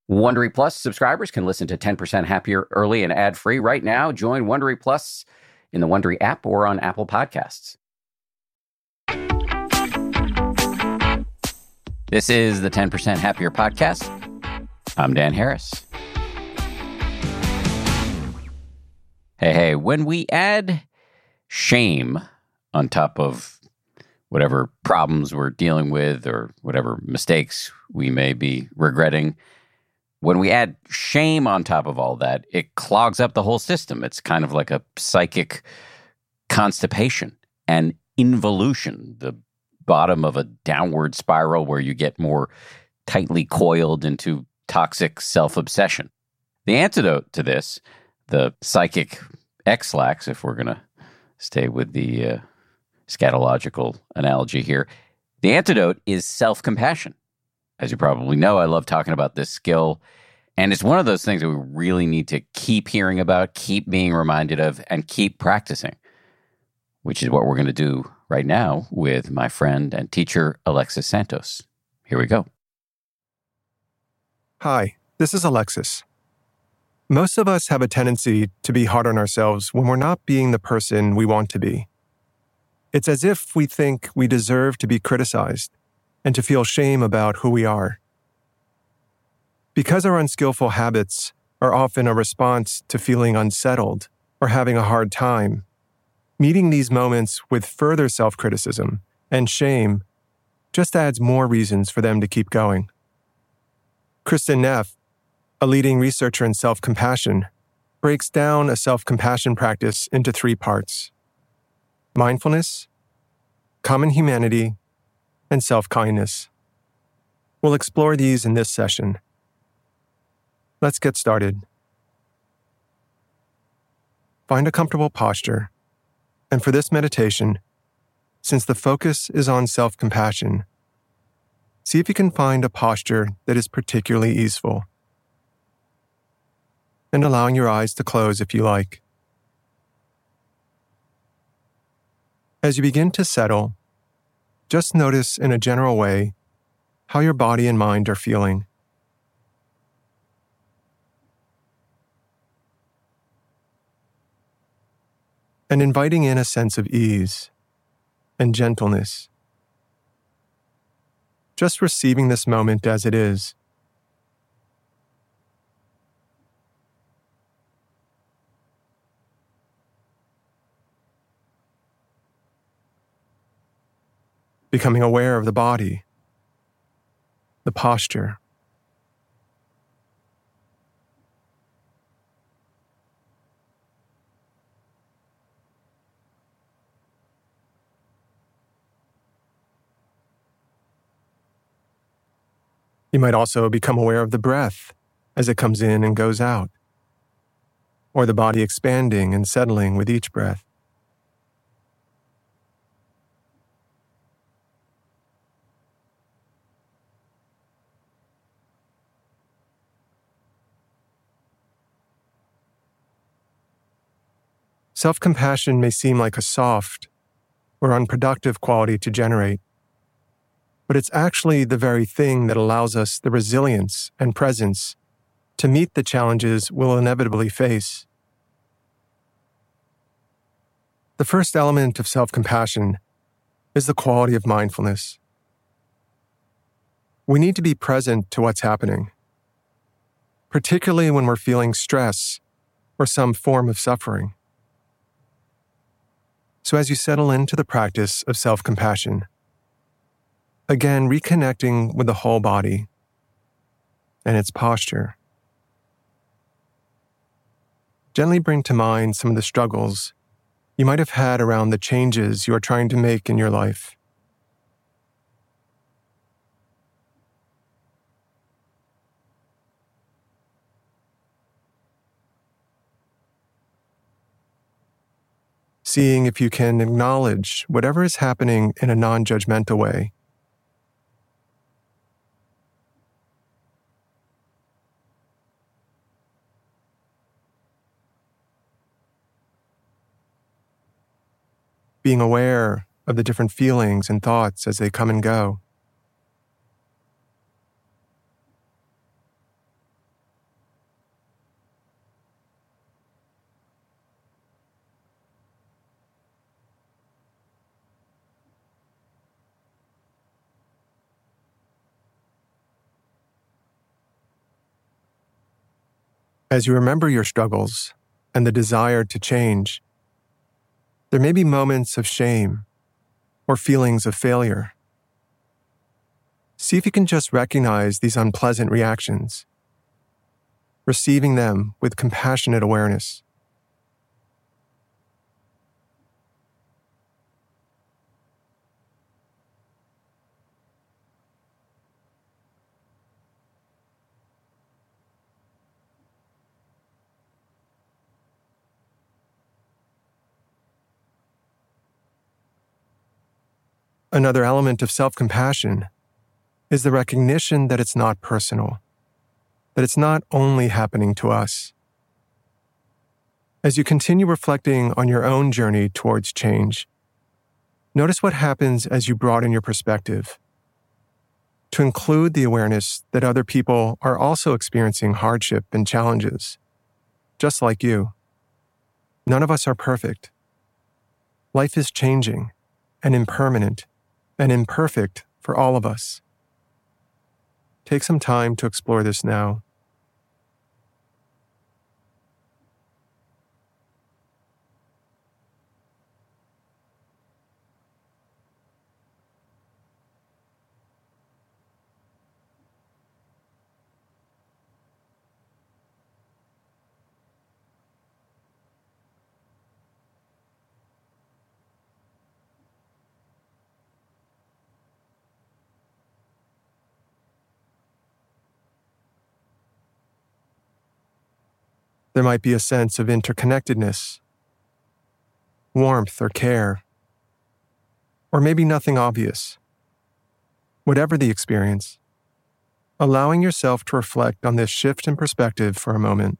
Wondery Plus subscribers can listen to 10% Happier early and ad-free right now. Join Wondery Plus in the Wondery app or on Apple Podcasts. This is the 10% Happier podcast. I'm Dan Harris. Hey, when we add shame on top of whatever problems we're dealing with or whatever mistakes we may be regretting, when we add shame on top of all that, it clogs up the whole system. It's kind of like a psychic constipation and involution, the bottom of a downward spiral where you get more tightly coiled into toxic self-obsession. The antidote to this, the psychic X-lax, if we're going to stay with the scatological analogy here, the antidote is self-compassion. As you probably know, I love talking about this skill, and it's one of those things that we really need to keep hearing about, keep being reminded of, and keep practicing, which is what we're going to do right now with my friend and teacher, Alexis Santos. Here we go. Hi, this is Alexis. Most of us have a tendency to be hard on ourselves when we're not being the person we want to be. It's as if we think we deserve to be criticized and to feel shame about who we are. Because our unskillful habits are often a response to feeling unsettled or having a hard time, meeting these moments with further self-criticism and shame just adds more reasons for them to keep going. Kristin Neff, a leading researcher in self-compassion, breaks down a self-compassion practice into 3 parts: mindfulness, common humanity, and self-kindness. We'll explore these in this session. Let's get started. Find a comfortable posture, and for this meditation, since the focus is on self-compassion, see if you can find a posture that is particularly easeful. And allowing your eyes to close if you like. As you begin to settle, just notice in a general way how your body and mind are feeling. And inviting in a sense of ease and gentleness. Just receiving this moment as it is. Becoming aware of the body, the posture. You might also become aware of the breath as it comes in and goes out, or the body expanding and settling with each breath. Self-compassion may seem like a soft or unproductive quality to generate, but it's actually the very thing that allows us the resilience and presence to meet the challenges we'll inevitably face. The first element of self-compassion is the quality of mindfulness. We need to be present to what's happening, particularly when we're feeling stress or some form of suffering. So as you settle into the practice of self-compassion, again reconnecting with the whole body and its posture, gently bring to mind some of the struggles you might have had around the changes you are trying to make in your life. Seeing if you can acknowledge whatever is happening in a non-judgmental way. Being aware of the different feelings and thoughts as they come and go. As you remember your struggles and the desire to change, there may be moments of shame or feelings of failure. See if you can just recognize these unpleasant reactions, receiving them with compassionate awareness. Another element of self-compassion is the recognition that it's not personal, that it's not only happening to us. As you continue reflecting on your own journey towards change, notice what happens as you broaden your perspective to include the awareness that other people are also experiencing hardship and challenges, just like you. None of us are perfect. Life is changing and impermanent and imperfect for all of us. Take some time to explore this now. There might be a sense of interconnectedness, warmth or care, or maybe nothing obvious. Whatever the experience, allowing yourself to reflect on this shift in perspective for a moment.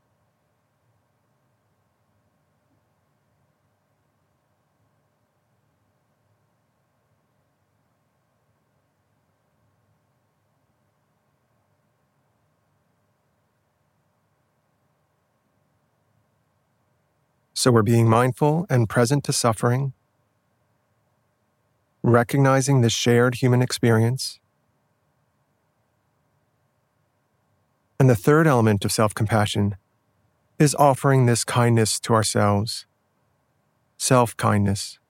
So we're being mindful and present to suffering, recognizing the shared human experience. And the third element of self-compassion is offering this kindness to ourselves, self-kindness.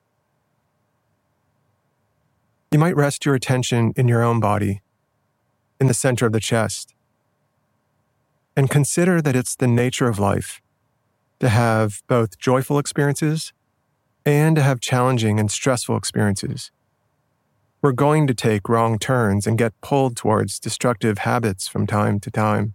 You might rest your attention in your own body, in the center of the chest, and consider that it's the nature of life to have both joyful experiences and to have challenging and stressful experiences. We're going to take wrong turns and get pulled towards destructive habits from time to time.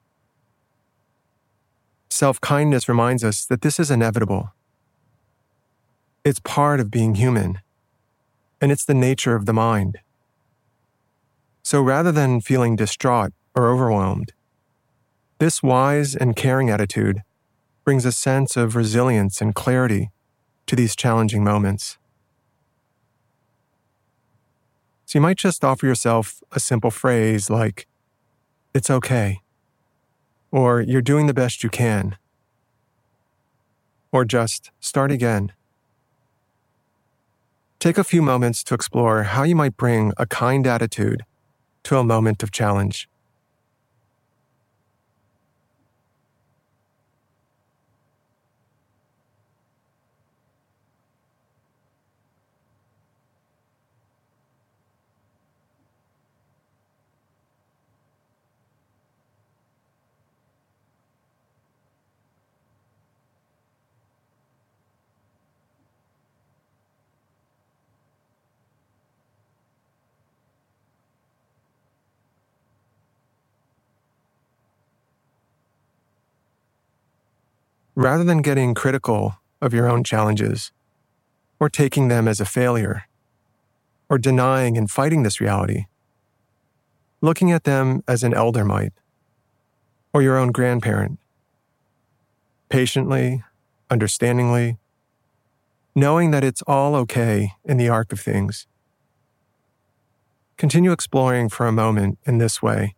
Self-kindness reminds us that this is inevitable. It's part of being human, and it's the nature of the mind. So rather than feeling distraught or overwhelmed, this wise and caring attitude brings a sense of resilience and clarity to these challenging moments. So you might just offer yourself a simple phrase like, "It's okay," or "You're doing the best you can," or just "Start again." Take a few moments to explore how you might bring a kind attitude to a moment of challenge. Rather than getting critical of your own challenges, or taking them as a failure, or denying and fighting this reality, looking at them as an elder might, or your own grandparent, patiently, understandingly, knowing that it's all okay in the arc of things. Continue exploring for a moment in this way.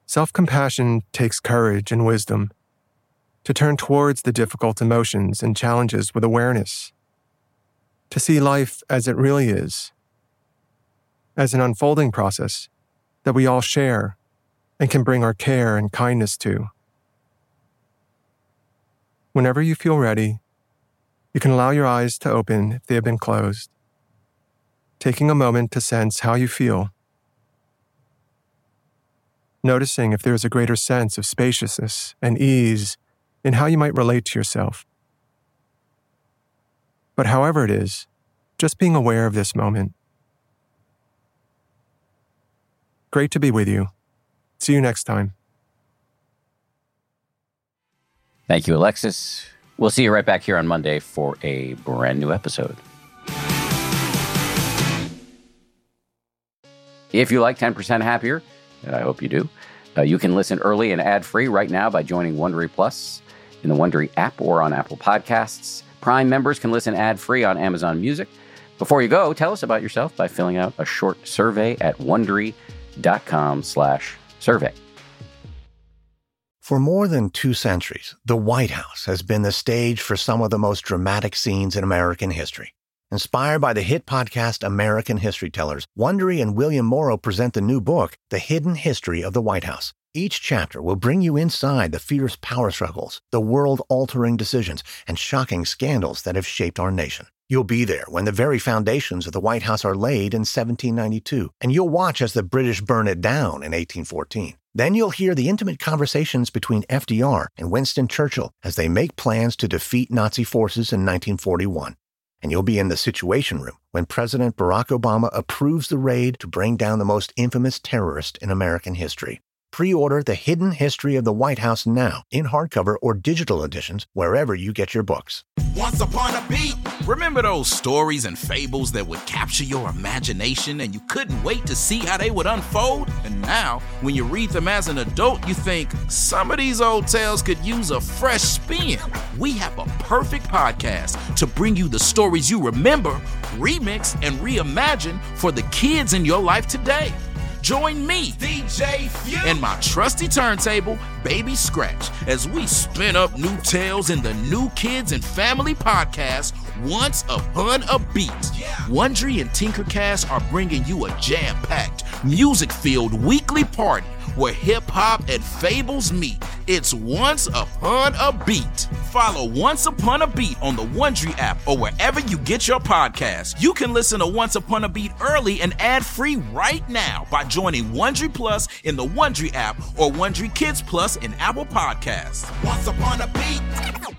Self-compassion takes courage and wisdom to turn towards the difficult emotions and challenges with awareness, to see life as it really is, as an unfolding process that we all share and can bring our care and kindness to. Whenever you feel ready, you can allow your eyes to open if they have been closed, taking a moment to sense how you feel, noticing if there is a greater sense of spaciousness and ease in how you might relate to yourself. But however it is, just being aware of this moment. Great to be with you. See you next time. Thank you, Alexis. We'll see you right back here on Monday for a brand new episode. If you like 10% Happier, and I hope you do, you can listen early and ad-free right now by joining Wondery Plus in the Wondery app or on Apple Podcasts. Prime members can listen ad-free on Amazon Music. Before you go, tell us about yourself by filling out a short survey at Wondery.com/survey. For more than 2 centuries, the White House has been the stage for some of the most dramatic scenes in American history. Inspired by the hit podcast American History Tellers, Wondery and William Morrow present the new book, The Hidden History of the White House. Each chapter will bring you inside the fierce power struggles, the world-altering decisions, and shocking scandals that have shaped our nation. You'll be there when the very foundations of the White House are laid in 1792, and you'll watch as the British burn it down in 1814. Then you'll hear the intimate conversations between FDR and Winston Churchill as they make plans to defeat Nazi forces in 1941. And you'll be in the Situation Room when President Barack Obama approves the raid to bring down the most infamous terrorist in American history. Pre-order The Hidden History of the White House now in hardcover or digital editions wherever you get your books. Once upon a beat. Remember those stories and fables that would capture your imagination and you couldn't wait to see how they would unfold? And now, when you read them as an adult, you think, some of these old tales could use a fresh spin. We have a perfect podcast to bring you the stories you remember, remix, and reimagine for the kids in your life today. Join me, DJ Few, and my trusty turntable, Baby Scratch, as we spin up new tales in the New Kids and Family podcast, Once Upon a Beat. Wondery and Tinkercast are bringing you a jam-packed, music-filled weekly party where hip-hop and fables meet. It's Once Upon a Beat. Follow Once Upon a Beat on the Wondery app or wherever you get your podcasts. You can listen to Once Upon a Beat early and ad-free right now by joining Wondery Plus in the Wondery app or Wondery Kids Plus in Apple Podcasts. Once Upon a Beat.